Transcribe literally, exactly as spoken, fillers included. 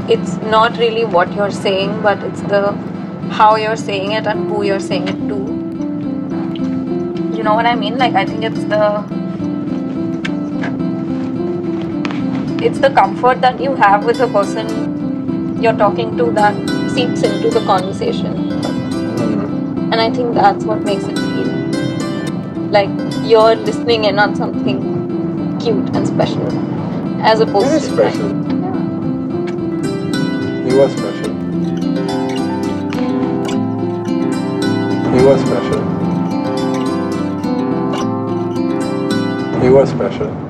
it's not really what you're saying, but it's the how you're saying it and who you're saying it to. You know what I mean? Like, I think it's the it's the comfort that you have with the person you're talking to that seeps into the conversation. And I think that's what makes it feel like you're listening in on something cute and special, as opposed It is to special. like, yeah. He was special. He was special. He was special.